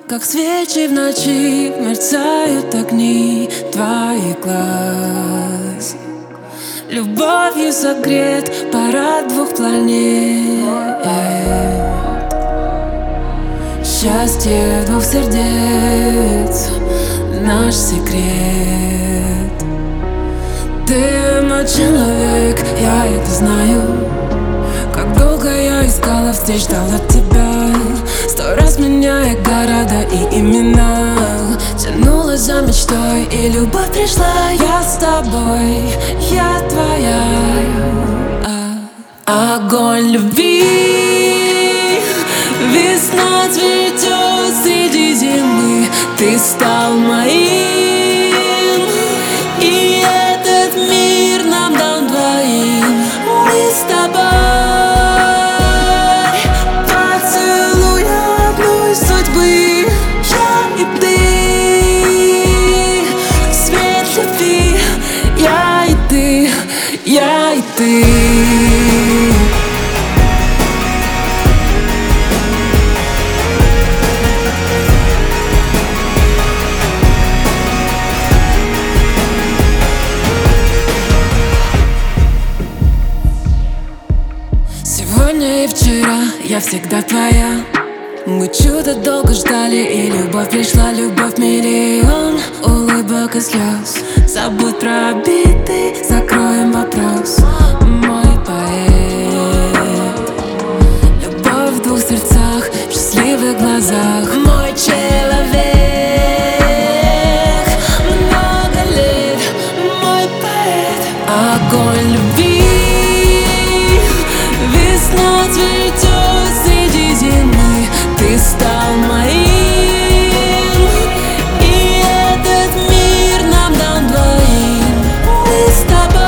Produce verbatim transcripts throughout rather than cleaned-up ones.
Как свечи в ночи мерцают огни твоих глаз. Любовью согрет парад двух планет. Счастье двух сердец — наш секрет. Ты мой человек, я это знаю. Как долго я искала встреч, ждала тебя. Сто раз меняя города и имена, тянулась за мечтой, и любовь пришла. Я с тобой, я твоя. а, Огонь любви, весна цветет среди зимы. Ты стал моим, и этот мир нам дан двоим. Мы с тобой я и ты. Сегодня и вчера я всегда твоя. Мы чудо долго ждали, и любовь пришла. Любовь миллион улыбок и слез. Забудь про обиды, закроем вопрос. Мой поэт, любовь в двух сердцах, в счастливых глазах. Мой человек, много лет, мой поэт. Огонь любви, весна цветет среди зимы. Ты стал моим, и этот мир нам дан двоим. Мы с тобой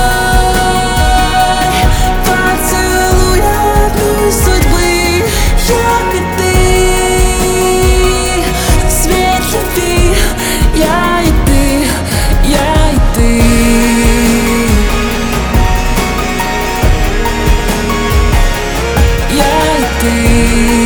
поцелуя одной судьбы. Я и ты, свет любви. Я и ты, я и ты. Я и ты.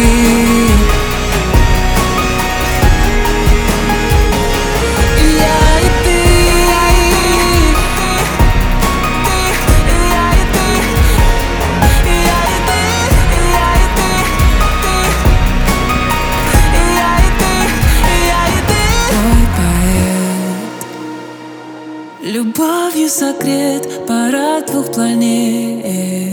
Любовью согрет парад двух планет.